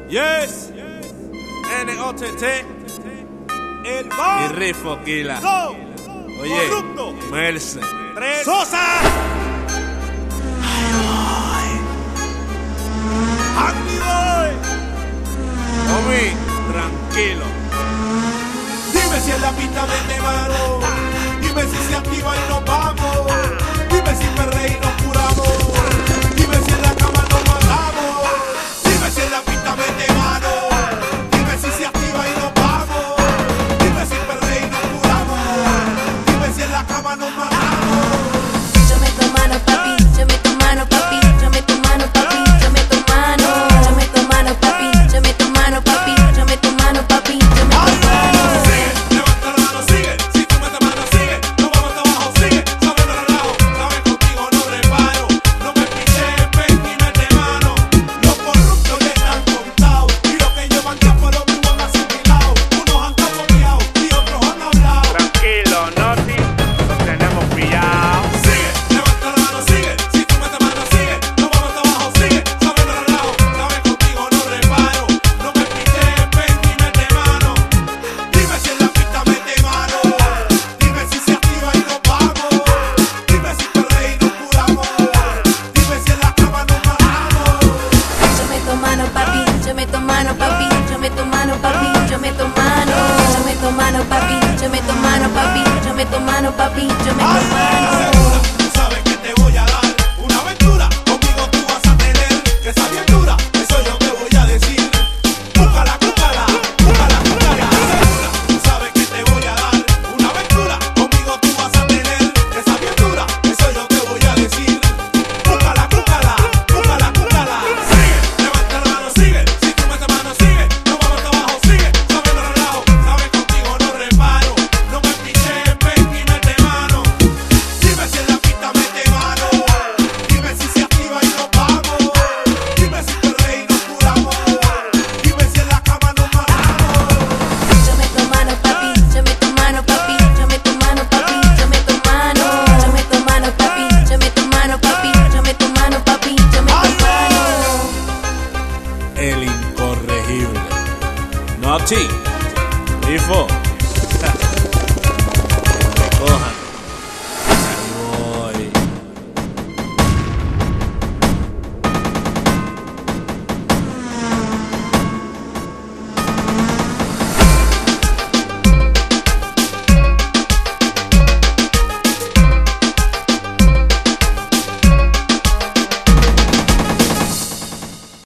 Yes. NOTT. El bar. Y Rifo Kila. Go. Oye, Corrupto. Merce. 3. Sosa. Andy Boy. Omi, tranquilo. Dime si en la pista vende mano. Dime si se activa y nos vamos. Dime si perre y nos curamos. Dime si en la cama nos matamos. Dime si en la pista vende mano. Dime si se activa y nos vamos. Dime si perre y nos curamos. Dime si en la cama nos matamos. Yo meto mano, papi, yo meto mano, papi, yo meto mano, papi, yo meto mano, yo meto mano, papi, yo meto mano, papi, yo meto mano, papi, yo meto mano. Sigue, levanta la mano, sigue. Si tú metes mano, sigue. No vamos hasta abajo, sigue. Sabe no relajo, sabes contigo no reparo. No me piches, ven y mete mano. Los corruptos ya están contados. Y los que llevan tiempo lo mismo han asimilado. Unos han capoteado y otros han hablado. Tranquilo, Noti, los tenemos pillados. Sigue, levanta la mano, sigue. Si tú metes mano, sigue. No vamos hasta abajo, sigue. Sabe no relajo, sabes contigo no reparo. No me piches, ven y mete mano. Dime si en la pista mete mano. Dime si se activa y nos vamos. Dime si perre y nos curamos. Dime si en la cama nos matamos. Yo meto mano, papi, yo meto mano, papi, yo meto mano, papi, yo meto mano, yo meto mano, papi, yo meto mano, papi, yo meto mano, papi, yo meto mano. Segura, tú sabes que te voy a dar una aventura. Conmigo tú vas a tener que esa bien dura. Eso yo te voy a decir. Búscala, búscala, búscala, búscala. Segura, tú sabes que te voy a dar una aventura. Conmigo tú vas a tener que esa bien dura. Eso yo te voy a decir. Búscala, búscala, búscala, búscala. Sigue, levanta la mano, sigue. Si tú metes mano, sigue. No vamos hasta abajo, sigue. Sabes no relajo, sabes contigo no reparo. No me piches, ven y mete mano. Dime si en la pista mete mano. Dime si se activa y nos vamos. Dime si perre y nos curamos. Dime si en la cama nos matamos. Yo meto mano, papi, yo meto mano, papi, yo meto mano, papi, yo meto mano, yo meto mano, papi, yo meto mano, papi, yo meto mano, papi, yo meto mano. El incorregible. Noti. Rifo.